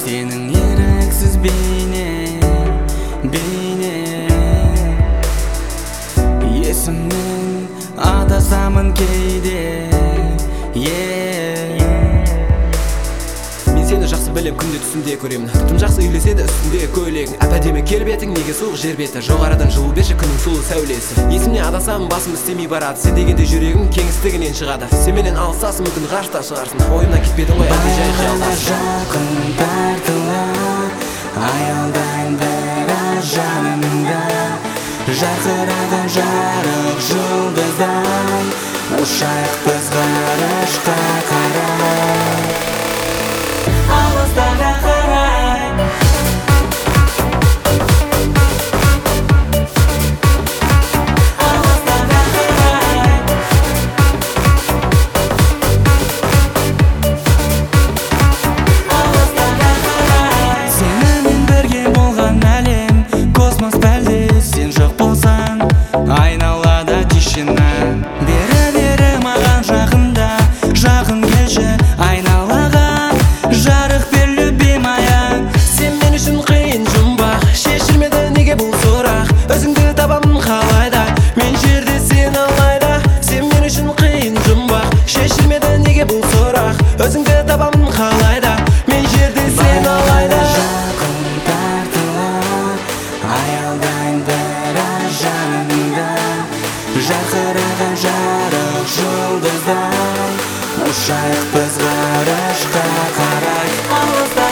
Senin ерексіз бейне есімнен адасамын кейде. Мен сені жақсы білем, күнде түсімде көремін. Тым жақсы үйлеседі үстінде көйлегің. Әп-әдемі келбетің, неге суық жер беті. Жоғарыдан жылу берші күннің сұлу сәулесі. Есімне адасам, басым істемей барады. Сен дегенде жүрегім кеңістігінен шығады. Сен менен алысасың, мүмкін ғарышта шығарсың. Ойымнан кетпедің ғой, әлде жай қиялдасың. Жақын тартыла, аялдайын біраз жанымда. Жарқыраған жарық жұлдыздан, ұшайық біз ғарышқа қарай. Алыстарға қарай. Алыстарға қарай. Алыстарға қарай. Сенімен бірге болған әлем космос, бәлде сен жоқ болсаң айналада тишина. Бері маған жақында, жақын келші айналаға. Жарық берлі беймаяң. Сен мен үшін қиын жұмбақ, шешілмеді неге бұл сұрақ. Өзіңді табамын қалайда, мен жерде сен алайда. Сен мен үшін қиын жұмбақ, шешілмеді неге бұл сұрақ. Өзіңді табамын қалайда, мен жерде сен алайда. Жақын тартыла, аялдайын біраз жанымда. Жарқыраған жарық жұлдыздан, ұшайық біз ғарышқа қарай.